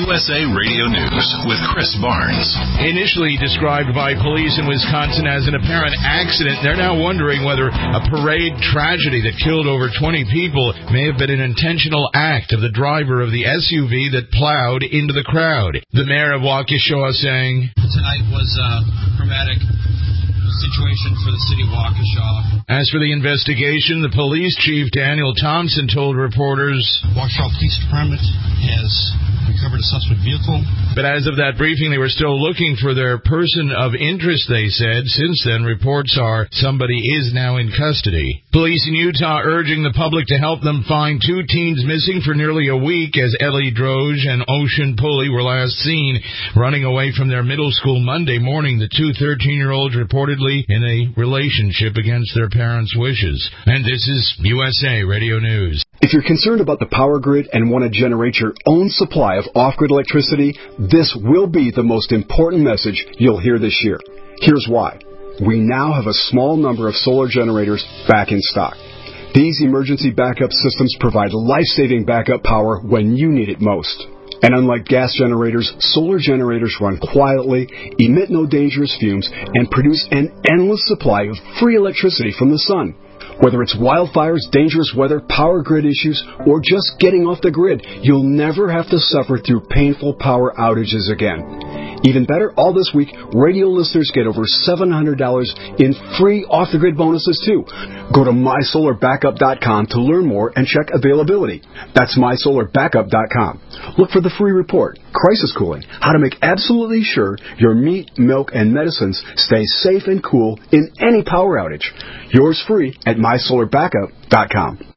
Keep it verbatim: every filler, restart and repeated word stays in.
U S A Radio News with Chris Barnes. Initially described by police in Wisconsin as an apparent accident, they're now wondering whether a parade tragedy that killed over twenty people may have been an intentional act of the driver of the S U V that plowed into the crowd. The mayor of Waukesha saying, "Tonight was a traumatic situation for the city of Waukesha." As for the investigation, the police chief, Daniel Thompson, told reporters, Waukesha Police Department has recovered a suspect vehicle. But as of that briefing, they were still looking for their person of interest, they said. Since then, reports are somebody is now in custody. Police in Utah urging the public to help them find two teens missing for nearly a week as Ellie Droge and Ocean Pulley were last seen running away from their middle school Monday morning. The two thirteen-year-olds reportedly in a relationship against their parents' wishes. And this is U S A Radio News. If you're concerned about the power grid and want to generate your own supply of off-grid electricity, this will be the most important message you'll hear this year. Here's why. We now have a small number of solar generators back in stock. These emergency backup systems provide life-saving backup power when you need it most. And unlike gas generators, solar generators run quietly, emit no dangerous fumes, and produce an endless supply of free electricity from the sun. Whether it's wildfires, dangerous weather, power grid issues, or just getting off the grid, you'll never have to suffer through painful power outages again. Even better, all this week, radio listeners get over seven hundred dollars in free off-the-grid bonuses, too. Go to my solar backup dot com to learn more and check availability. That's my solar backup dot com. Look for the free report, Crisis Cooling, how to make absolutely sure your meat, milk, and medicines stay safe and cool in any power outage. Yours free at my solar backup dot com.